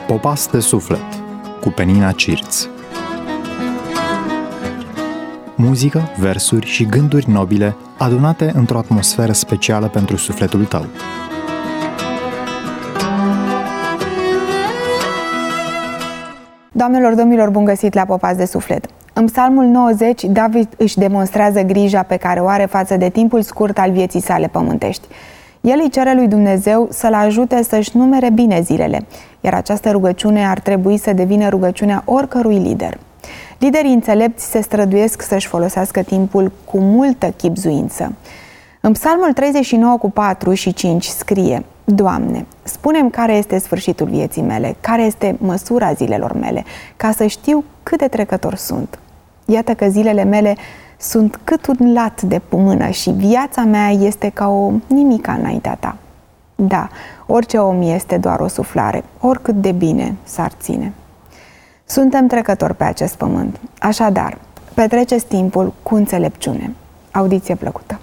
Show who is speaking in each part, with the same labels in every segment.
Speaker 1: Popas de suflet cu Penina Cirț. Muzică, versuri și gânduri nobile adunate într-o atmosferă specială pentru sufletul tău.
Speaker 2: Doamnelor, domnilor, bun găsit la Popas de suflet! În Psalmul 90, David își demonstrează grija pe care o are față de timpul scurt al vieții sale pământești. El îi cere lui Dumnezeu să-l ajute să-și numere bine zilele, iar această rugăciune ar trebui să devină rugăciunea oricărui lider. Liderii înțelepți se străduiesc să-și folosească timpul cu multă chibzuință. În Psalmul 39 cu 4 și 5 scrie: Doamne, spune-mi care este sfârșitul vieții mele, care este măsura zilelor mele, ca să știu cât de trecător sunt. Iată că zilele mele sunt cât un lat de mână și viața mea este ca o nimica înaintea ta. Da, orice om este doar o suflare, oricât de bine s-ar ține. Suntem trecători pe acest pământ, așadar, petreceți timpul cu înțelepciune. Audiție plăcută!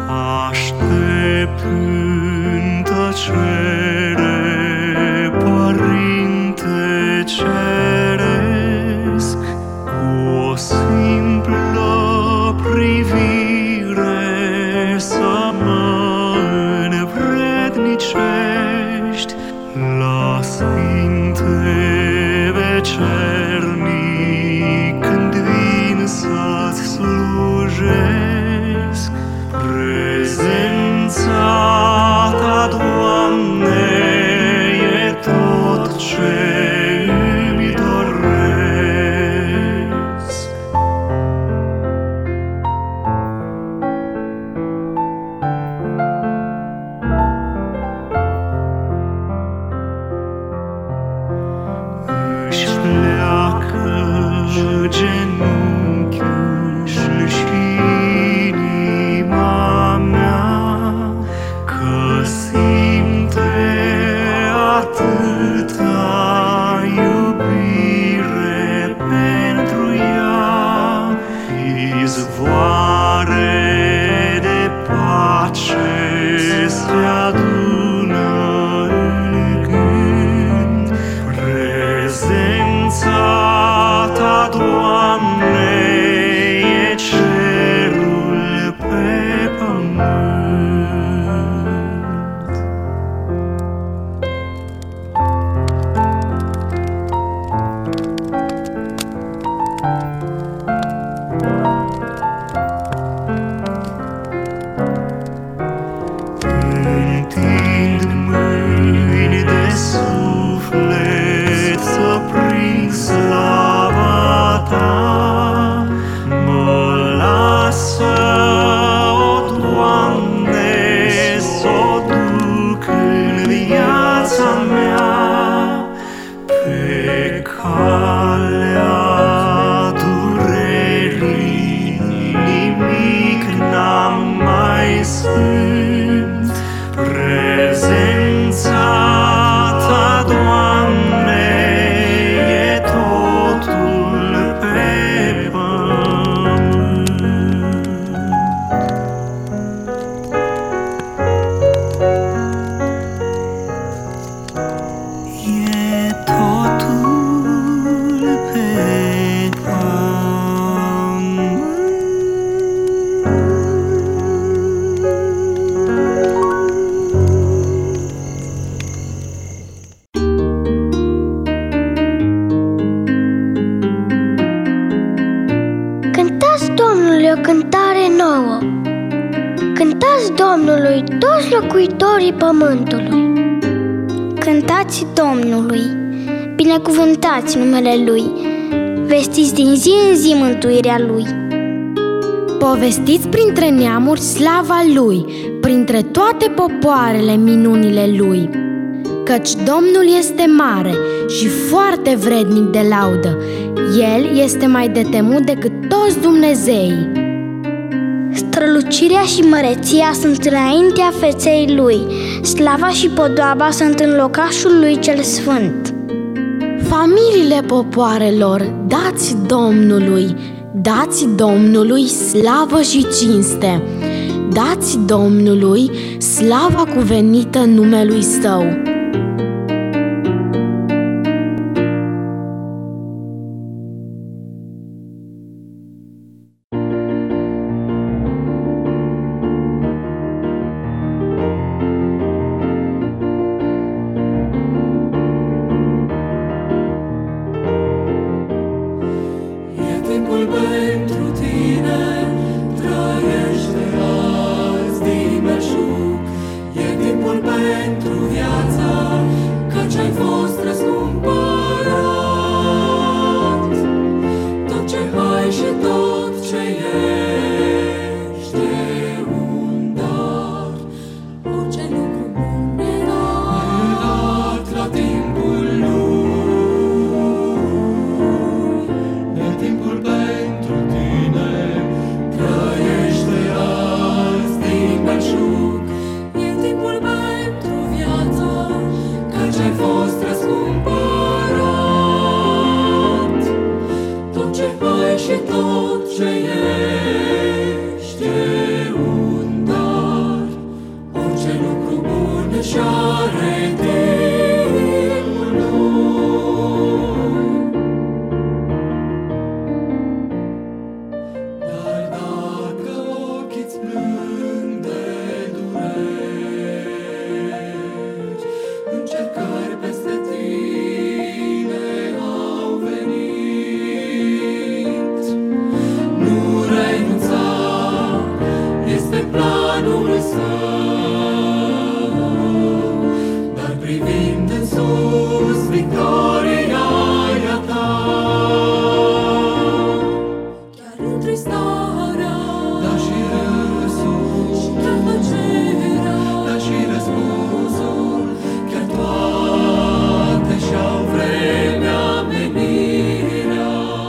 Speaker 3: Aștept în tăcere, Părinte Ceresc, cu o simplă privire să mă învrednicești la sfinte vecernic când vin să-ți slujesc. Prezența Ta, Doamne, e tot ce îmi doresc. Își pleacă genunchiul și inima mea, că simte atâta iubire pentru ea. Izvoare de pace se adună în gând. Prezența Ta, Doamne, e cerul pe pământ. Întind mâini de suflet să prind slava Ta. Mă lasă, o Doamne, s-o duc în viața mea. Pe calea durerii nimic n-am mai sfânt. Prezența Ta, Doamne, e totul pe pământ. E totul pe pământ.
Speaker 4: Cântați Domnului o cântare nouă, cântați Domnului toți locuitorii pământului. Cântați Domnului, binecuvântați numele Lui, vestiți din zi în zi mântuirea Lui.
Speaker 5: Povestiți printre neamuri slava Lui, printre toate popoarele minunile Lui. Căci Domnul este mare și foarte vrednic de laudă, El este mai de temut decât toți Dumnezeii.
Speaker 4: Strălucirea și măreția sunt înaintea feței Lui, slava și podoaba sunt în locașul Lui cel sfânt.
Speaker 5: Familiile popoarelor, dați Domnului slavă și cinste. Dați Domnului slava cuvenită numelui Său.
Speaker 6: Timpul pentru tine, trăiește azi din belșug. E timpul pentru viața planul său, dar privind în sus, victoria e a ta. Chiar întristarea, dar și râsul, și chiar tăcerea, dar și răspunsul, chiar toate și-au vremea, menirea.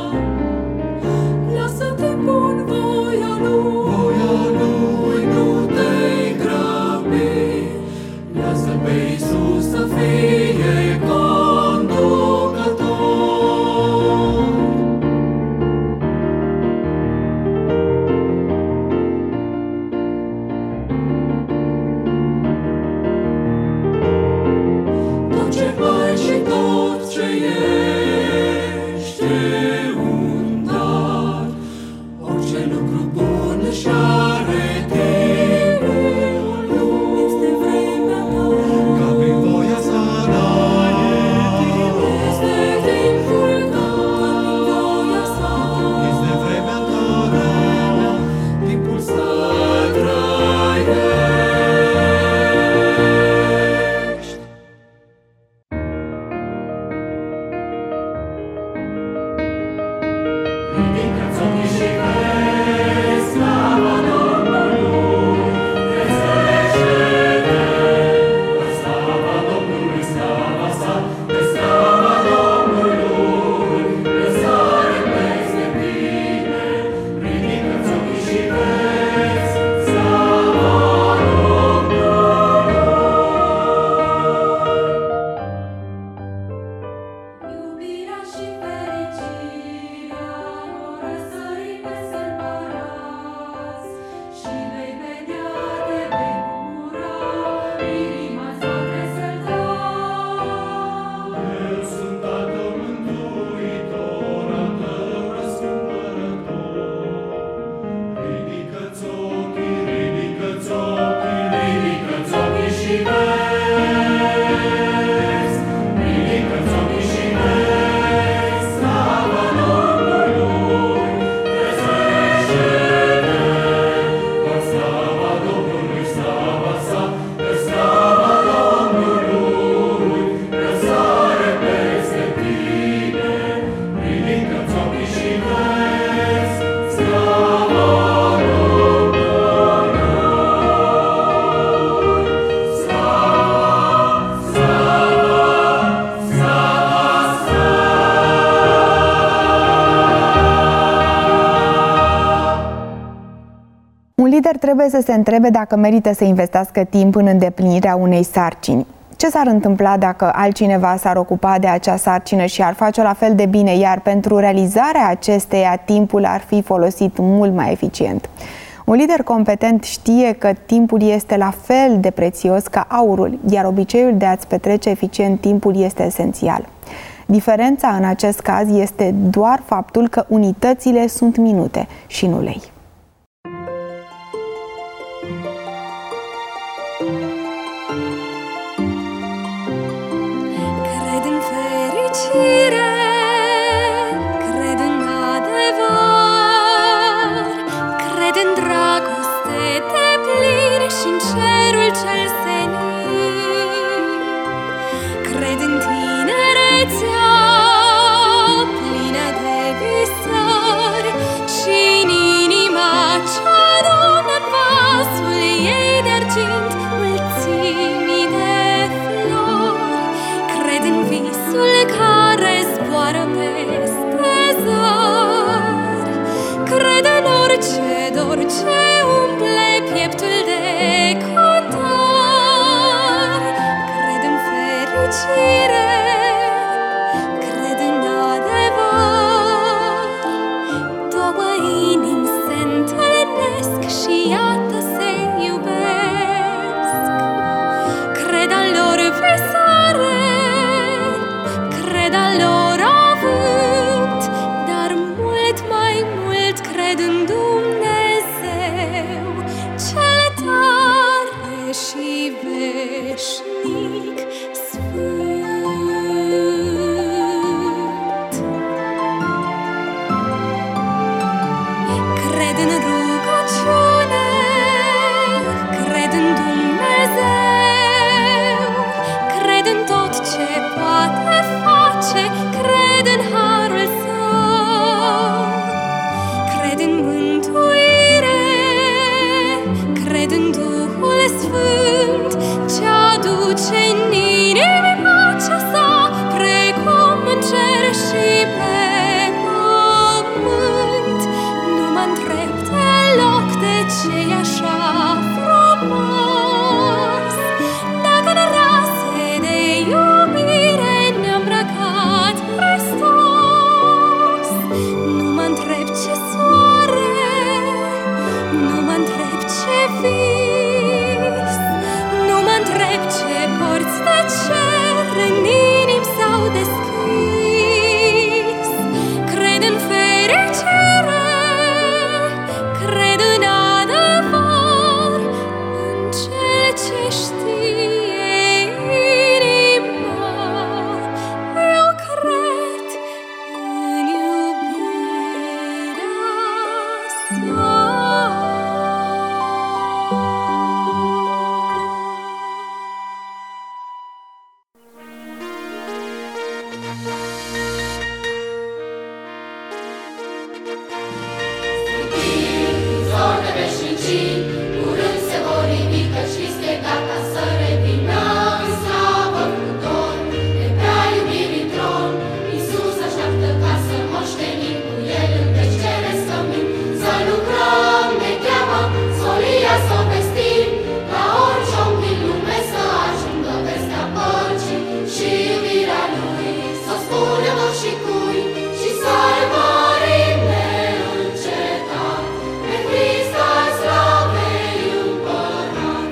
Speaker 6: Lasă timpul în voia lui, nu te-i grăbi. Lasă pe Iisus să fie conducător. Tot ce ai și tot ce ești e un dar. Orice lucru bun își are timpul lui. Este vremea ta, ca prin voia sa, este timpul tău, ca prin voia sa. Este vremea ta, timpul să trăiești. Ridică-ți ochii și vezi slava Domnului, trezește-te, că slava Domnului, slava sa, că slava Domnului, răsare peste tine. Ridică-ți ochii și vezi slava Domnului.
Speaker 7: Iubirea și fericirea vor răsări peste împărați și vei vedea, te vei bucura, inima-ți va tresălta.
Speaker 6: Eu sunt Tatăl mântuitor, al tău răscumpărător. Ridică-ți ochii, ridică-ți ochii, ridică-ți ochii și vezi. Ridică-ți ochii și vezi slava Domnului, trezește-te, că slava Domnului, slava sa, că slava Domnului, răsare peste tine. Ridică-ți ochii și vezi slava Domnului.
Speaker 2: Un lider trebuie să se întrebe dacă merită să investească timp în îndeplinirea unei sarcini. Ce s-ar întâmpla dacă altcineva s-ar ocupa de acea sarcină și ar face-o la fel de bine, iar pentru realizarea acesteia timpul ar fi folosit mult mai eficient? Un lider competent știe că timpul este la fel de prețios ca aurul, iar obiceiul de a-ți petrece eficient timpul este esențial. Diferența în acest caz este doar faptul că unitățile sunt minute și nu lei.
Speaker 7: Cred în fericire, cred în adevăr, cred în dragoste deplin și în cerul cel senin. Cred în tinerețea plină de visări și în inima ce adună în vasul ei de argint mulțimi de flori. Cred în visul care zboară peste zări. Cred în orice dor ce umple pieptul de cotar. Cred în fericire, cred în adevăr. Două inimi se întâlnesc și iată se iubesc. Cred al lor visare, cred al lor avânt, dar mult mai mult cred în Dumnezeu, cel tare și veșnic sfânt. Cred în rugăciune, vis. Nu mă întreb ce porți de cer în inimi s-au deschis. Cred în fericire, cred în adevăr, în cel ce știe inima. Eu cred în iubirea sa.
Speaker 8: Zor de veșnicii, curând se vor ivi, căci este gata să revină în slavă cu dor. De prea iubirii tron, Iisus așteaptă ca să moștenim cu El în veci ceresc cămin. Să lucrăm, ne cheamă, solia să o vestim, la orice om din lume să ajungă vestea păcii și iubirea Lui. Să o spunem și cui și să-L mărim neîncetat, pe Hristos slavei împărat.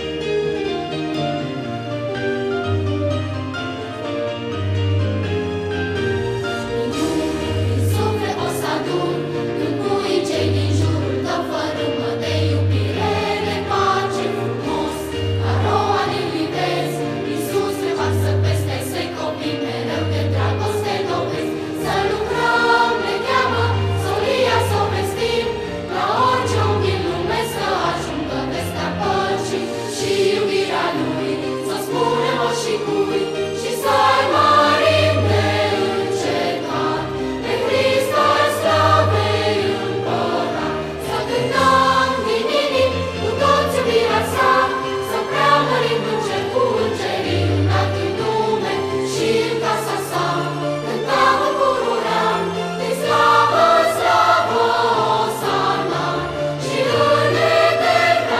Speaker 8: Din suflet o să adun, când pui cei din jurul tău fărâmă de iubire, de pace frumos. Ca roa din livezi, Iisus le varsă peste săi copii, mereu de dragoste dovezi. Să lucrăm, ne cheamă, solia să o vestim, la orice om din lume să ajungă vestea păcii și iubirea Lui. Să spunem și cui și să-L mărim neîncetat, pe Hristos slavei împărat. Să cântăm din inimi cu toți iubirea sa, să preamărim în cer cu îngerii înalt în lume și în casa sa. Cântăm în pururea, din slavă în slavă, Osana, și în etern,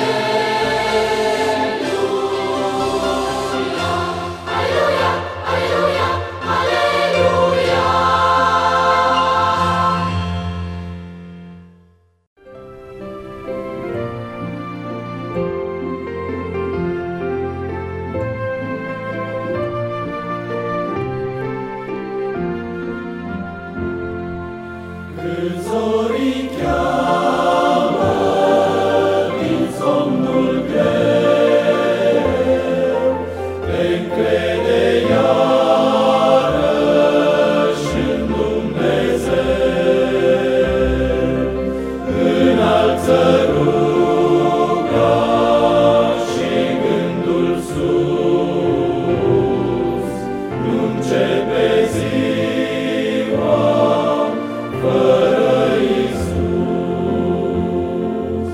Speaker 8: Aleluia, Aleluia, Aleluia, Aleluia.
Speaker 6: Când zorii cheamă din somnul greu, te încrede iarăși în Dumnezeu. Înalță ruga și gândul sus, nu începe ziua fără Iisus.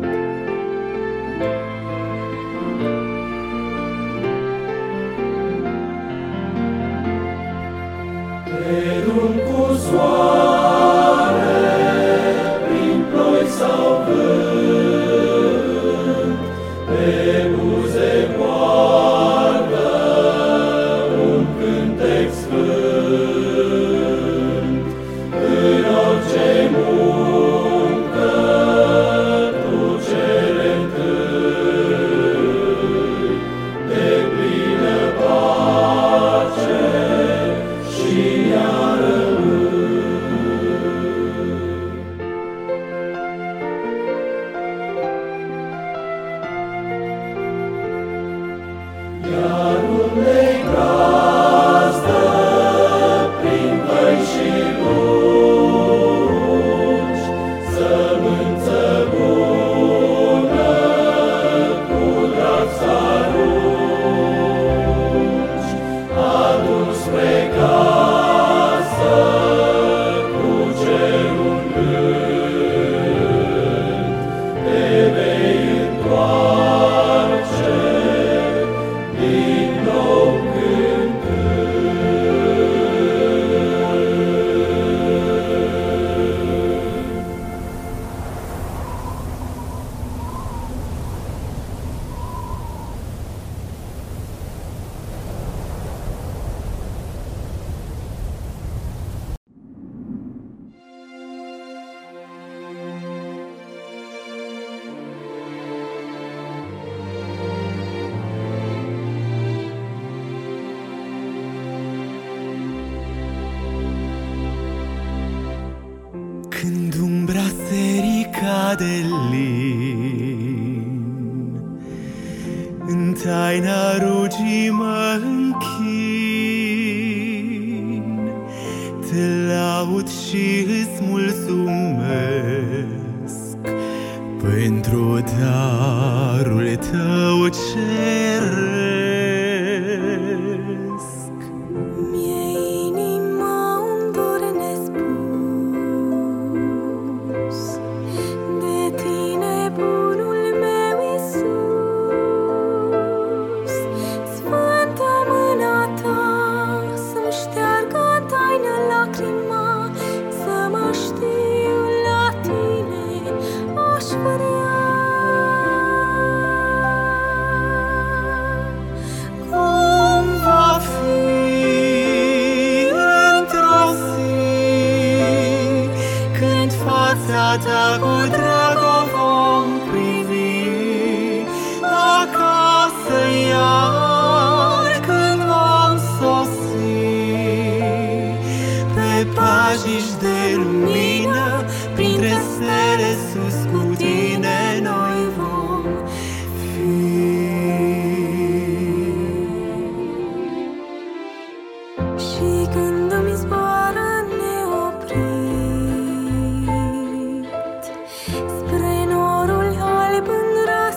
Speaker 6: Pe drum cu soare, prin ploi sau vânt, pe buze poartă un cântec sfânt. În orice muncă tu cere întâi deplină pace și ea rămâi. Iar unde-i gazdă prin văi și lungi, sămânță bună cu drag s-arunci, adun spre casă cu cerul gând, te vei întoarce din
Speaker 3: de lin. În taina rugii mă închin, te laud și îți mulțumesc pentru darul tău ceresc.
Speaker 7: Mi-e inima un dor nespus de tine, bunul meu Iisus. Sfântă mâna ta să-mi șteargă taină lacrima, să mă știu la tine, aș vrea.
Speaker 3: Cum va fi într-o zi când fața ta cu drag o vom privi acasă iar, când vom sosi pe pajiști de lumină, printre stele sus cu tine noi vom fi.
Speaker 7: Și când îmi zboară neoprit spre norul alb în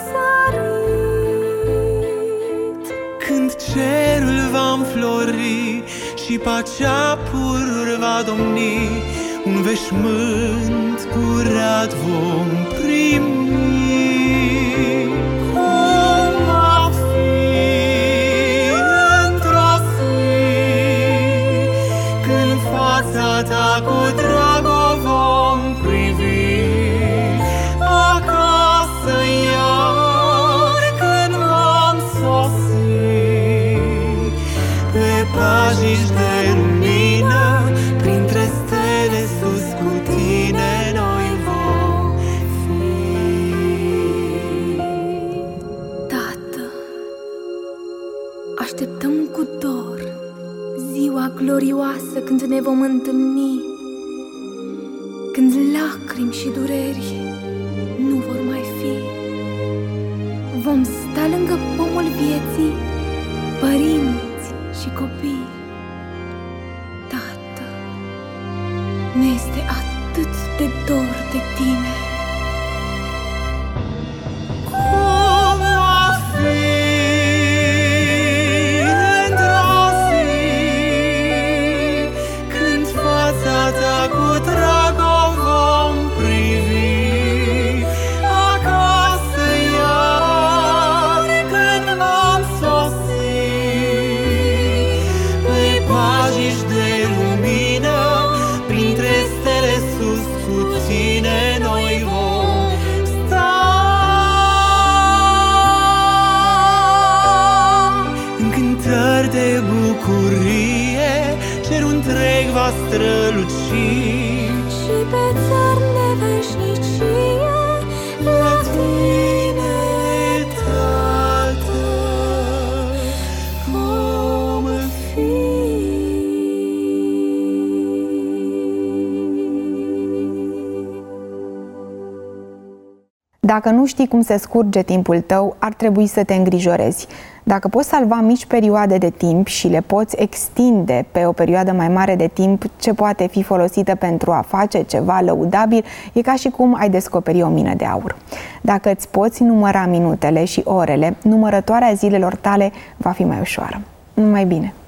Speaker 7: răsărit,
Speaker 3: Când cerul va înflori și pacea pururi va domni, un veșmânt curat vom primi. Cum va fi într-o zi când fața ta cu drag o vom privi acasă iar, când vom sosi pe pajiști de lumină, printre stele sus cu tine noi vom fi.
Speaker 7: Tată, așteptăm cu dor ziua glorioasă când ne vom întâlni, când lacrimi și dureri nu vor mai fi. Vom sta lângă pomul vieții, părinți și copii. Tată, ne este atât de dor de tine.
Speaker 3: Cum va fi într-o zi când fața ta cu drag o vom privi acasă iar, când vom sosi pe pajiști de lumină, printre stele sus cu tine noi vom sta. În cântări de bucurie cerul întreg va străluci,
Speaker 7: Și pe țări neveșnicie la tine,
Speaker 3: Tată,
Speaker 7: vom fi.
Speaker 2: Dacă nu știi cum se scurge timpul tău, ar trebui să te îngrijorezi. Dacă poți salva mici perioade de timp și le poți extinde pe o perioadă mai mare de timp, ce poate fi folosită pentru a face ceva lăudabil, e ca și cum ai descoperi o mină de aur. Dacă îți poți număra minutele și orele, numărătoarea zilelor tale va fi mai ușoară. Numai bine!